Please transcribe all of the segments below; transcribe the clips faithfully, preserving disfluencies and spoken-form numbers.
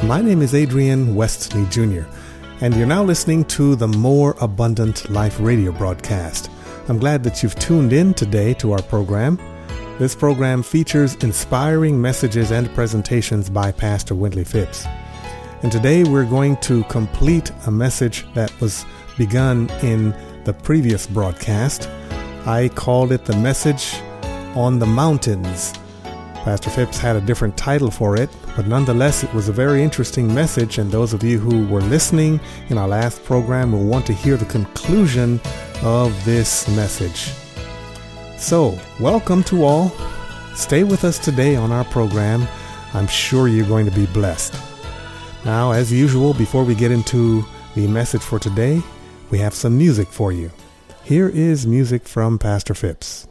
My name is Adrian Westley Junior, and you're now listening to the More Abundant Life radio broadcast. I'm glad that you've tuned in today to our program. This program features inspiring messages and presentations by Pastor Wintley Phipps. And today we're going to complete a message that was begun in the previous broadcast. I called it the message on the mountains. Pastor Phipps had a different title for it, but nonetheless it was a very interesting message, and those of you who were listening in our last program will want to hear the conclusion of this message. So, welcome to all. Stay with us today on our program. I'm sure you're going to be blessed. Now, as usual, before we get into the message for today, we have some music for you. Here is music from Pastor Phipps.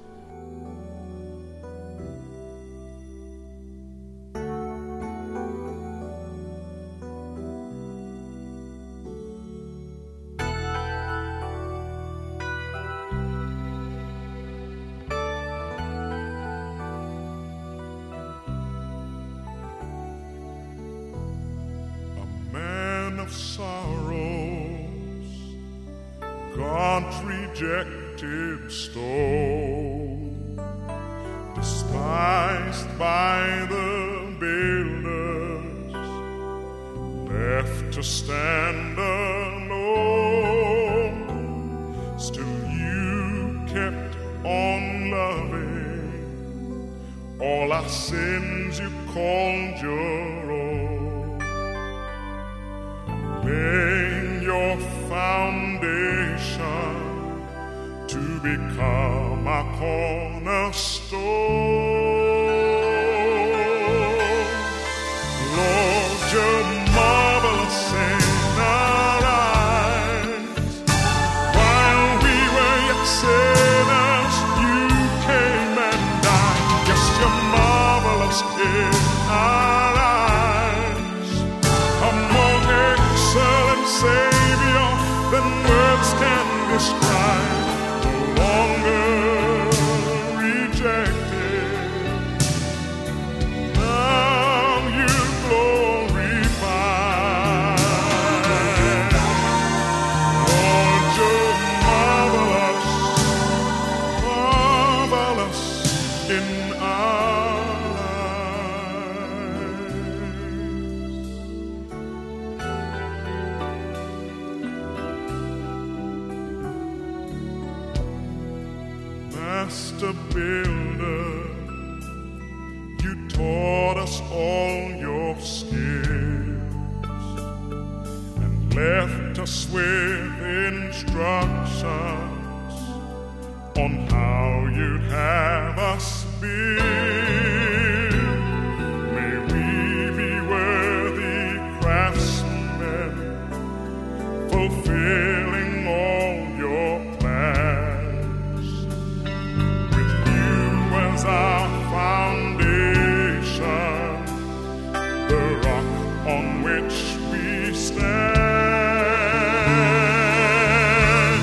Rejected stone, despised by the builders, left to stand alone. Still you kept on loving, all our sins you called your own, laying your foundation to become a cornerstone. Lord, you're marvelous in our eyes. While we were yet sinners, you came and died. Yes, you're marvelous in our eyes. A more excellent Savior than words can describe. Master builder, you taught us all your skills and left us with instructions on how you'd have us build. May we be worthy craftsmen, fulfilling all your plans. Our foundation, the rock on which we stand.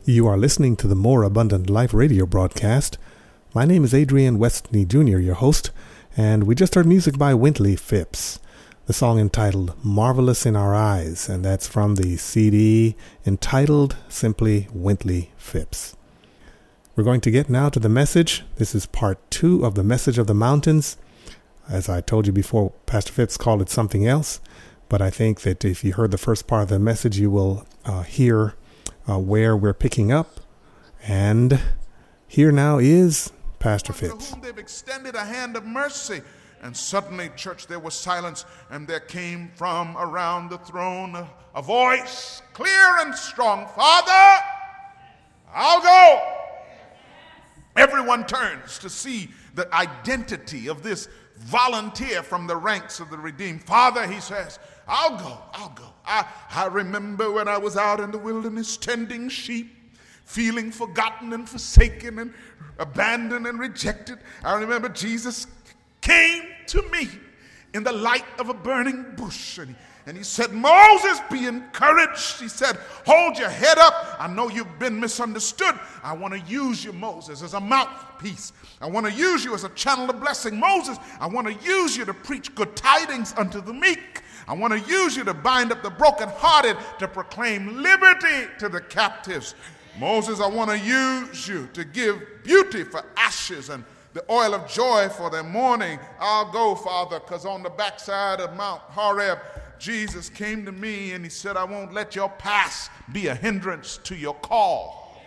You are listening to the More Abundant Life radio broadcast. My name is Adrian Westney Junior, your host, and we just heard music by Wintley Phipps, the song entitled Marvelous in Our Eyes, and that's from the C D entitled simply Wintley Phipps. We're going to get now to the message. This is part two of the Message of the Mountains. As I told you before, Pastor Phipps called it something else, but I think that if you heard the first part of the message, you will uh, hear Uh, where we're picking up. And here now is Pastor Phipps. To whom they've extended a hand of mercy. And suddenly, church, there was silence, and there came from around the throne a, a voice, clear and strong, Father, I'll go. Everyone turns to see the identity of this volunteer from the ranks of the redeemed. Father, he says, I'll go, I'll go. I, I remember when I was out in the wilderness tending sheep, feeling forgotten and forsaken and abandoned and rejected. I remember Jesus came to me in the light of a burning bush, and he, and he said, Moses, be encouraged. He said, hold your head up. I know you've been misunderstood. I want to use you, Moses, as a mouthpiece. I want to use you as a channel of blessing. Moses, I want to use you to preach good tidings unto the meek. I want to use you to bind up the brokenhearted, to proclaim liberty to the captives. Moses, I want to use you to give beauty for ashes and the oil of joy for their mourning. I'll go, Father, because on the backside of Mount Horeb, Jesus came to me and he said, I won't let your past be a hindrance to your call.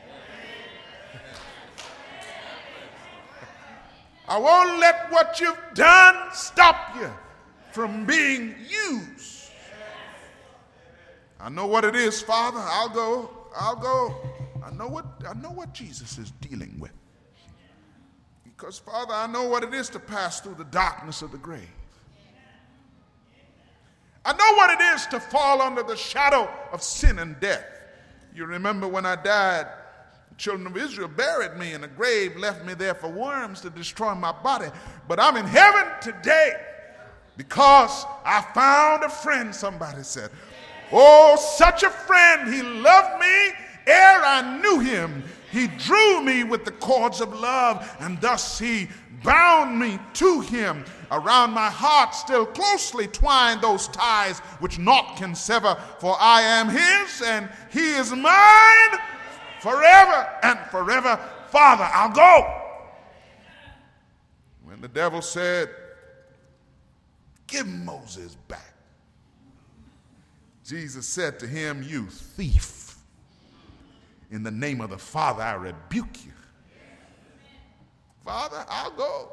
I won't let what you've done stop you from being used. I know what it is, Father. I'll go. I'll go. I know what I know what Jesus is dealing with. Because, Father, I know what it is to pass through the darkness of the grave. I know what it is to fall under the shadow of sin and death. You remember when I died, the children of Israel buried me in a grave, left me there for worms to destroy my body. But I'm in heaven today because I found a friend, somebody said. Oh, such a friend. He loved me ere I knew him. He drew me with the cords of love, and thus he bound me to him. Around my heart still closely twined those ties which naught can sever, for I am his and he is mine forever and forever. Father, I'll go. When the devil said, give Moses back, Jesus said to him, you thief, in the name of the Father I rebuke you. Father, I'll go.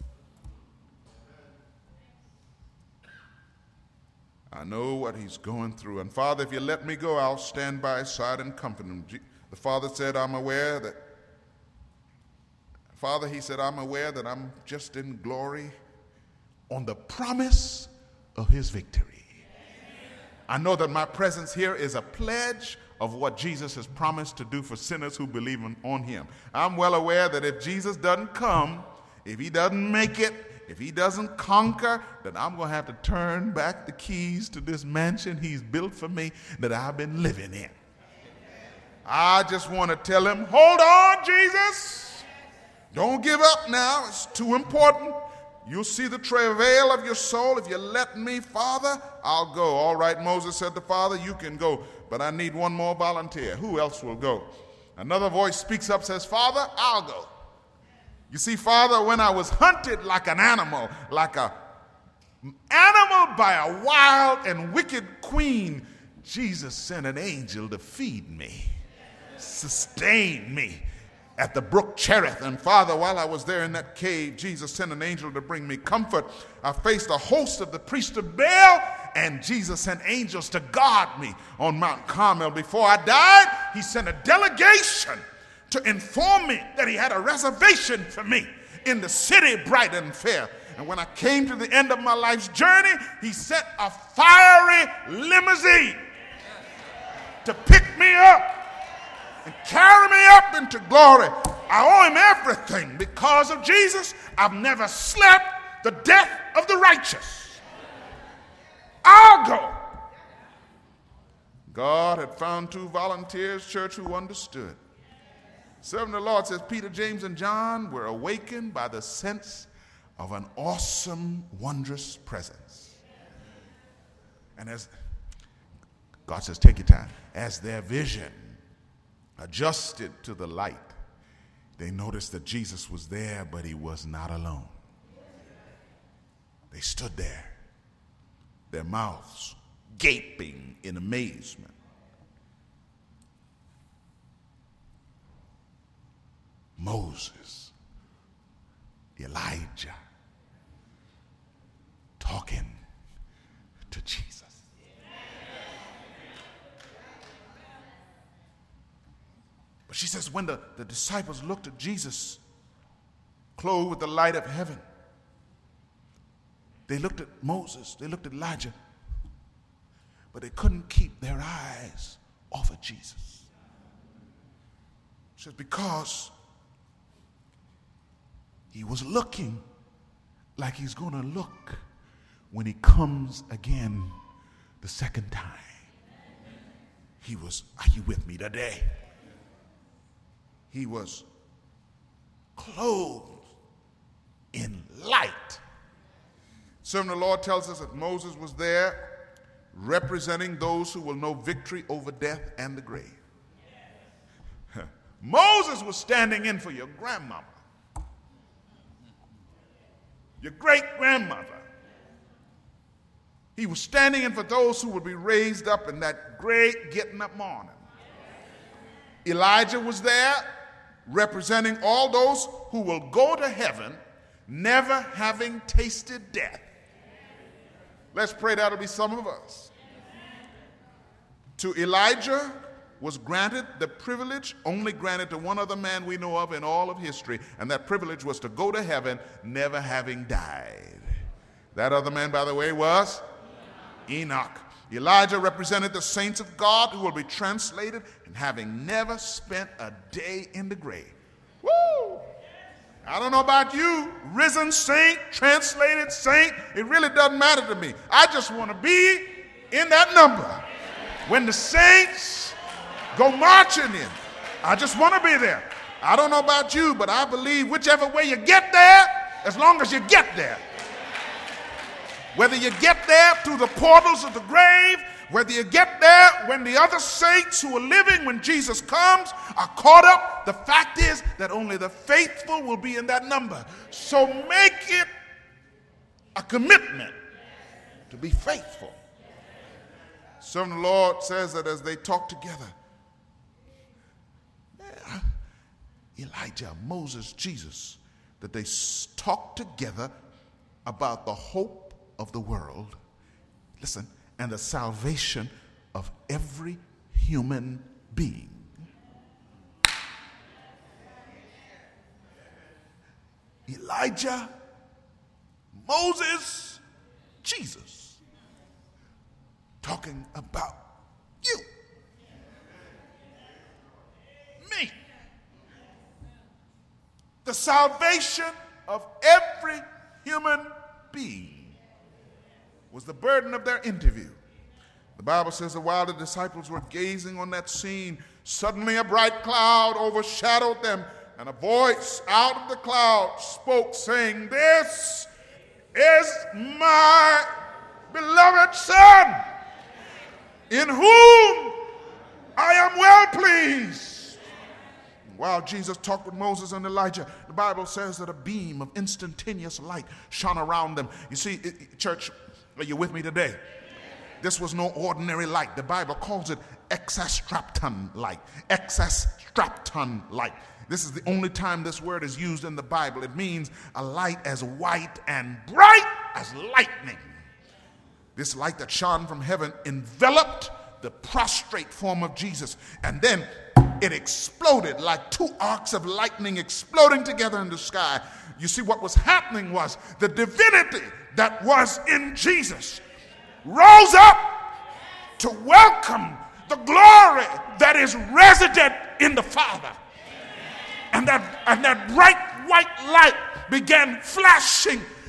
I know what he's going through. And Father, if you let me go, I'll stand by his side and comfort him. The Father said, I'm aware that, Father, he said, I'm aware that I'm just in glory on the promise of his victory. I know that my presence here is a pledge of what Jesus has promised to do for sinners who believe on him. I'm well aware that if Jesus doesn't come, if he doesn't make it, if he doesn't conquer, then I'm going to have to turn back the keys to this mansion he's built for me that I've been living in. I just want to tell him, hold on, Jesus. Don't give up now. It's too important. You'll see the travail of your soul. If you let me, Father, I'll go. All right, Moses said to Father, you can go, but I need one more volunteer. Who else will go? Another voice speaks up, says, Father, I'll go. You see, Father, when I was hunted like an animal, like a animal by a wild and wicked queen, Jesus sent an angel to feed me, sustain me at the brook Cherith. And Father, while I was there in that cave, Jesus sent an angel to bring me comfort. I faced a host of the priest of Baal, and Jesus sent angels to guard me on Mount Carmel. Before I died, he sent a delegation to inform me that he had a reservation for me in the city bright and fair. And when I came to the end of my life's journey, he sent a fiery limousine to pick me up and carry me up into glory. I owe him everything. Because of Jesus, I've never slept the death of the righteous. I'll go. God had found two volunteers, church, who understood. Serving the Lord says Peter, James, and John were awakened by the sense of an awesome, wondrous presence. And as God says, take your time. As their vision adjusted to the light, they noticed that Jesus was there, but he was not alone. They stood there, their mouths gaping in amazement. Moses, Elijah, talking to Jesus. But she says when the, the disciples looked at Jesus, clothed with the light of heaven, they looked at Moses, they looked at Elijah, but they couldn't keep their eyes off of Jesus. She says because he was looking like he's going to look when he comes again the second time. He was, are you with me today? He was clothed in light. Serving the Lord tells us that Moses was there representing those who will know victory over death and the grave. Moses was standing in for your grandmama, your great-grandmother. He was standing in for those who would be raised up in that great getting up morning. Elijah was there representing all those who will go to heaven never having tasted death. Let's pray that'll be some of us. To Elijah was granted the privilege only granted to one other man we know of in all of history, and that privilege was to go to heaven never having died. That other man, by the way, was Enoch. Elijah represented the saints of God who will be translated and having never spent a day in the grave. Woo! I don't know about you, risen saint, translated saint, it really doesn't matter to me. I just want to be in that number. When the saints go marching in, I just want to be there. I don't know about you, but I believe whichever way you get there, as long as you get there. Whether you get there through the portals of the grave, whether you get there when the other saints who are living when Jesus comes are caught up, the fact is that only the faithful will be in that number. So make it a commitment to be faithful. Serving the Lord says that as they talk together, Elijah, Moses, Jesus, that they talk together about the hope of the world, listen, and the salvation of every human being. Elijah, Moses, Jesus, talking about you, me, the salvation of every human being was the burden of their interview. The Bible says that while the disciples were gazing on that scene, suddenly a bright cloud overshadowed them, and a voice out of the cloud spoke, saying, "This is my beloved Son, in whom I am well pleased." While Jesus talked with Moses and Elijah, the Bible says that a beam of instantaneous light shone around them. You see, it, it, church, are you with me today? This was no ordinary light. The Bible calls it exastrapton light. Exastrapton light. This is the only time this word is used in the Bible. It means a light as white and bright as lightning. This light that shone from heaven enveloped the prostrate form of Jesus, and then it exploded like two arcs of lightning exploding together in the sky. You see, what was happening was the divinity that was in Jesus rose up to welcome the glory that is resident in the Father. And that, and that bright white light began flashing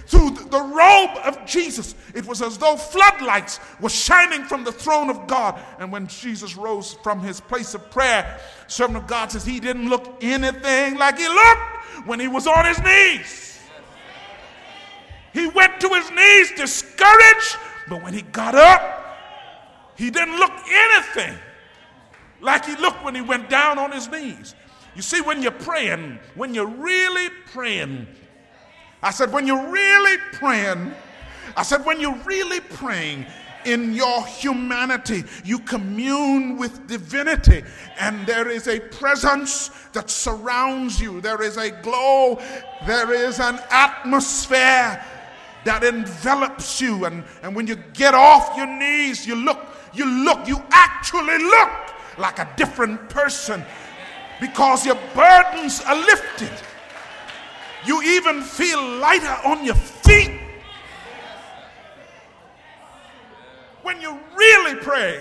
through the robe of Jesus. It was as though floodlights were shining from the throne of God. And when Jesus rose from his place of prayer, servant of God says he didn't look anything like he looked when he was on his knees. He went to his knees discouraged, but when he got up, he didn't look anything like he looked when he went down on his knees. You see, when you're praying, when you're really praying, I said, when you're really praying, I said, when you're really praying in your humanity, you commune with divinity, and there is a presence that surrounds you. There is a glow. There is an atmosphere that envelops you. And, and when you get off your knees, you look, you look, you actually look like a different person because your burdens are lifted. You even feel lighter on your feet when you really pray.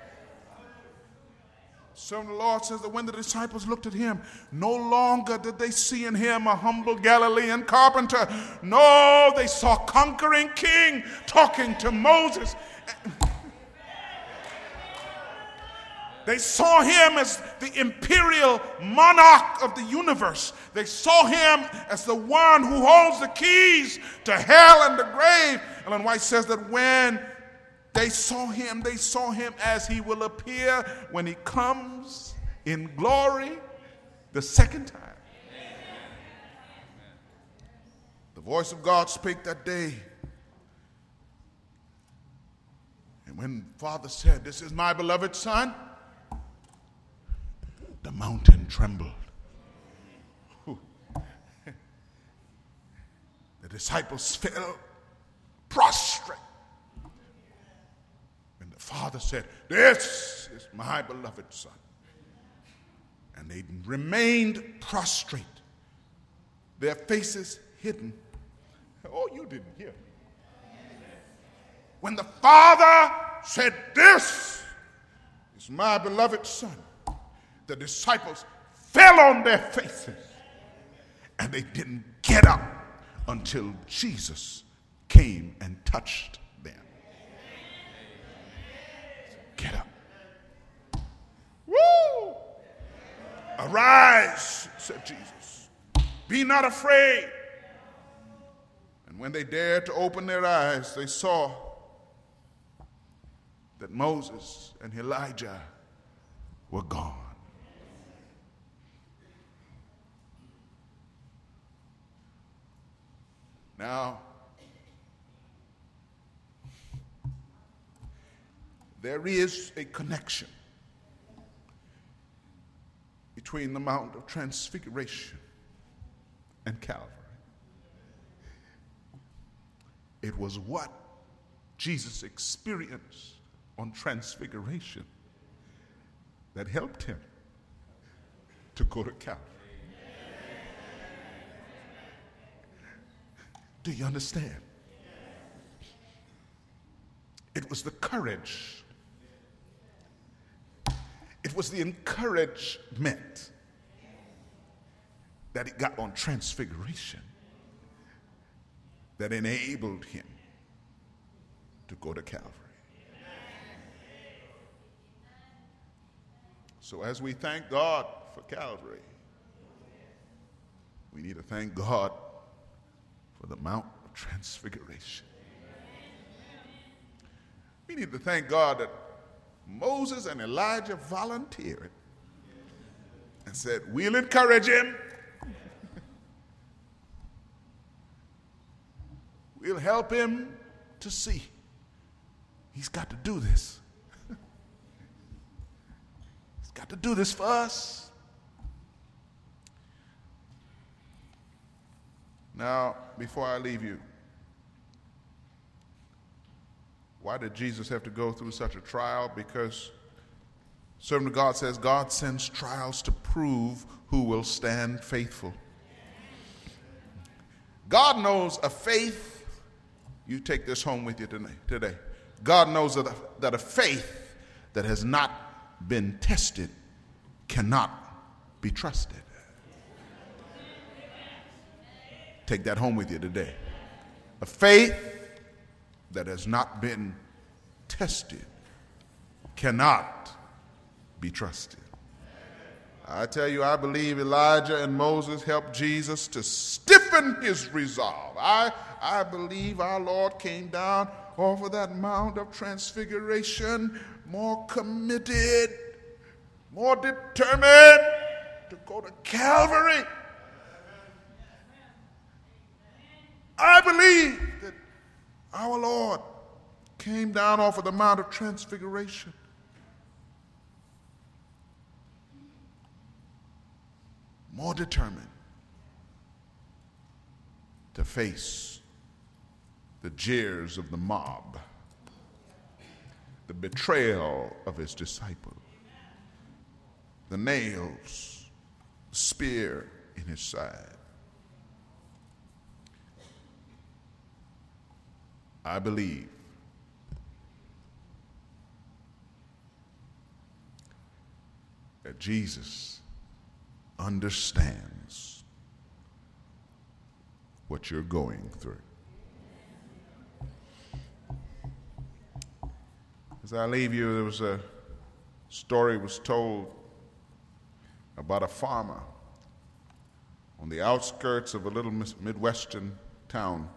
So the Lord says that when the disciples looked at him, no longer did they see in him a humble Galilean carpenter. No, they saw a conquering king talking to Moses. They saw him as the imperial monarch of the universe. They saw him as the one who holds the keys to hell and the grave. Ellen White says that when they saw him, they saw him as he will appear when he comes in glory the second time. The voice of God spake that day. And when Father said, "This is my beloved Son," the mountain trembled. The disciples fell prostrate. And the Father said, "This is my beloved Son." And they remained prostrate, their faces hidden. Oh, you didn't hear me. When the Father said, "This is my beloved Son," the disciples fell on their faces and they didn't get up until Jesus came and touched them. Get up. Woo! "Arise," said Jesus. "Be not afraid." And when they dared to open their eyes, they saw that Moses and Elijah were gone. Now, there is a connection between the Mount of Transfiguration and Calvary. It was what Jesus experienced on Transfiguration that helped him to go to Calvary. Do you understand? It was the courage. It was the encouragement that he got on Transfiguration that enabled him to go to Calvary. So as we thank God for Calvary, we need to thank God for the Mount of Transfiguration. We need to thank God that Moses and Elijah volunteered and said, "We'll encourage him. We'll help him to see. He's got to do this. He's got to do this for us." Now, before I leave you, why did Jesus have to go through such a trial? Because servant of God says God sends trials to prove who will stand faithful. God knows a faith, you take this home with you today. God knows that a, that a faith that has not been tested cannot be trusted. Take that home with you today. A faith that has not been tested cannot be trusted. I tell you, I believe Elijah and Moses helped Jesus to stiffen his resolve. I, I believe our Lord came down off of that Mount of Transfiguration more committed, more determined to go to Calvary. I believe that our Lord came down off of the Mount of Transfiguration more determined to face the jeers of the mob, the betrayal of his disciples, the nails, the spear in his side. I believe that Jesus understands what you're going through. As I leave you, there was a story was told about a farmer on the outskirts of a little Midwestern town.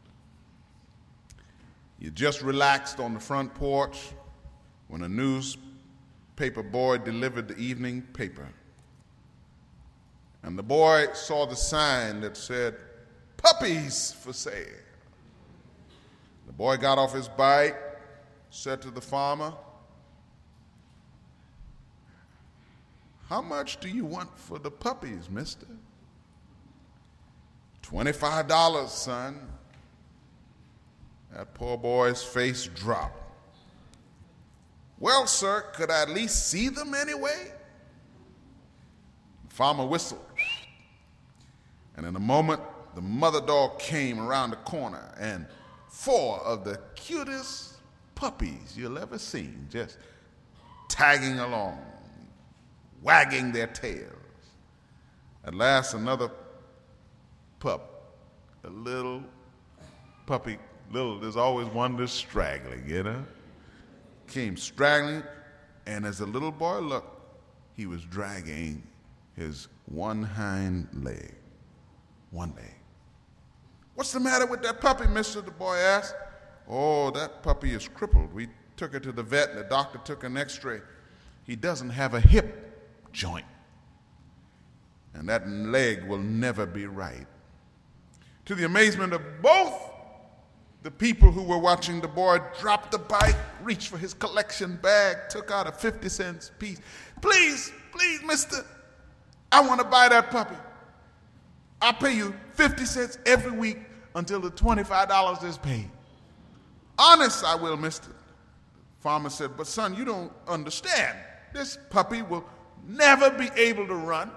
He just relaxed on the front porch when a newspaper boy delivered the evening paper. And the boy saw the sign that said, "Puppies for sale." The boy got off his bike, said to the farmer, "How much do you want for the puppies, mister?" twenty-five dollars, son." That poor boy's face dropped. "Well, sir, could I at least see them anyway?" The farmer whistled. And in a moment, the mother dog came around the corner, and four of the cutest puppies you'll ever seen just tagging along, wagging their tails. At last, another pup, a little puppy, little, there's always one that's straggling, you know, came straggling, and as the little boy looked, he was dragging his one hind leg, one leg. "What's the matter with that puppy, mister?" the boy asked. "Oh, that puppy is crippled. We took her to the vet, and the doctor took an x-ray. He doesn't have a hip joint, and that leg will never be right." To the amazement of both the people who were watching, the boy dropped the bike, reached for his collection bag, took out a fifty cents piece. "Please, please, mister, I want to buy that puppy. I'll pay you fifty cents every week until the twenty-five dollars is paid." "Honest, I will, mister." The farmer said, "But son, you don't understand. This puppy will never be able to run,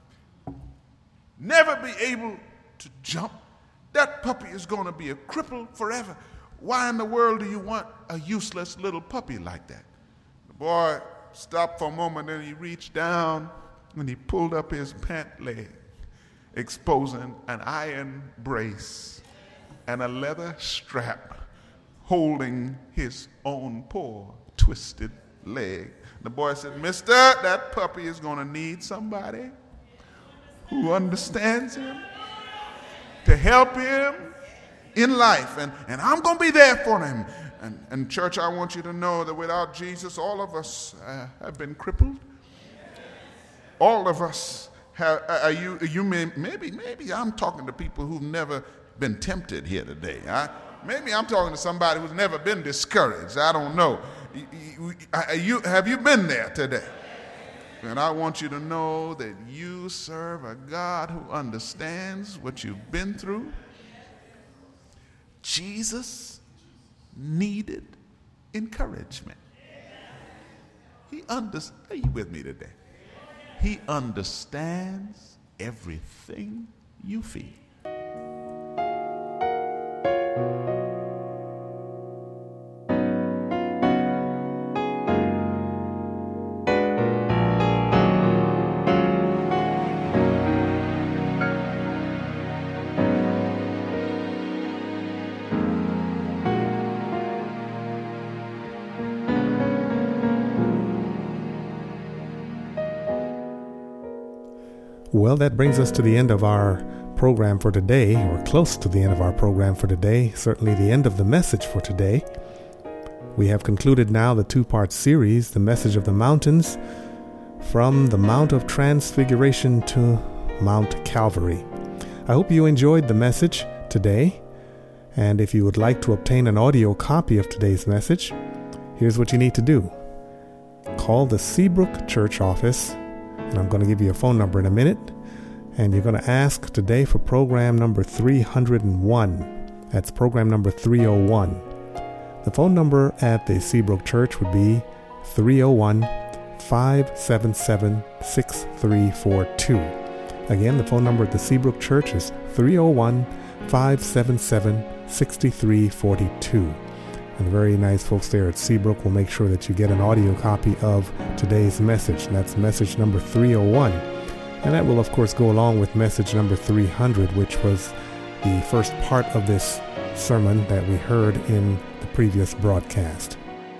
never be able to jump. That puppy is going to be a cripple forever. Why in the world do you want a useless little puppy like that?" The boy stopped for a moment, and he reached down and he pulled up his pant leg, exposing an iron brace and a leather strap holding his own poor twisted leg. The boy said, "Mister, that puppy is going to need somebody who understands him, to help him in life, and, and I'm going to be there for him." And, and church, I want you to know that without Jesus, all of us uh, have been crippled. All of us have, uh, you, you may, maybe, maybe I'm talking to people who've never been tempted here today. I, maybe I'm talking to somebody who's never been discouraged. I don't know. You, you, you, have you been there today? And I want you to know that you serve a God who understands what you've been through. Jesus needed encouragement. He understands. Are you with me today? He understands everything you feel. Well, that brings us to the end of our program for today, or close to the end of our program for today, certainly the end of the message for today. We have concluded now the two-part series, The Message of the Mountains, from the Mount of Transfiguration to Mount Calvary. I hope you enjoyed the message today, and if you would like to obtain an audio copy of today's message, here's what you need to do. Call the Seabrook Church office, and I'm going to give you a phone number in a minute, and you're going to ask today for program number three oh one. That's program number three oh one. The phone number at the Seabrook Church would be three oh one, five seven seven, six three four two. Again, the phone number at the Seabrook Church is three oh one, five seven seven, six three four two. And the very nice folks there at Seabrook will make sure that you get an audio copy of today's message. And that's message number three oh one. And that will, of course, go along with message number three hundred, which was the first part of this sermon that we heard in the previous broadcast.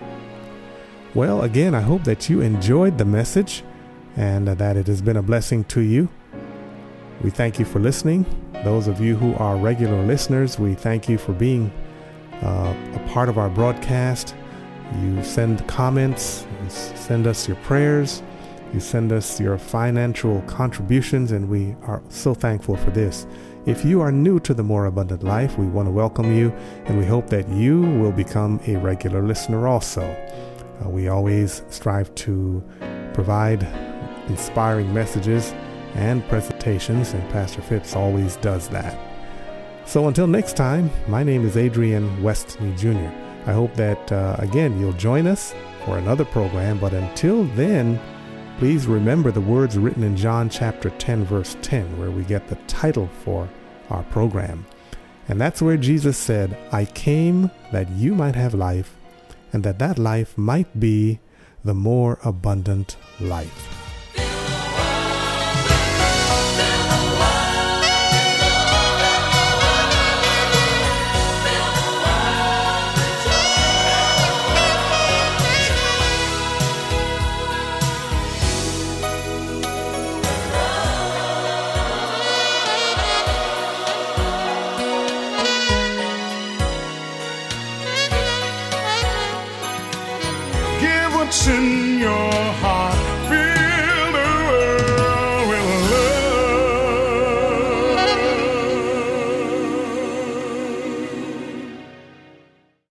Well, again, I hope that you enjoyed the message and that it has been a blessing to you. We thank you for listening. Those of you who are regular listeners, we thank you for being uh, a part of our broadcast. You send comments, you send us your prayers, you send us your financial contributions, and we are so thankful for this. If you are new to the More Abundant Life, we want to welcome you, and we hope that you will become a regular listener also. Uh, we always strive to provide inspiring messages and presentations, and Pastor Phipps always does that. So until next time, my name is Adrian Westney Junior I hope that, uh, again, you'll join us for another program, but until then, please remember the words written in John chapter ten, verse ten, where we get the title for our program. And that's where Jesus said, I came that you might have life, and that that life might be the more abundant life. What's in your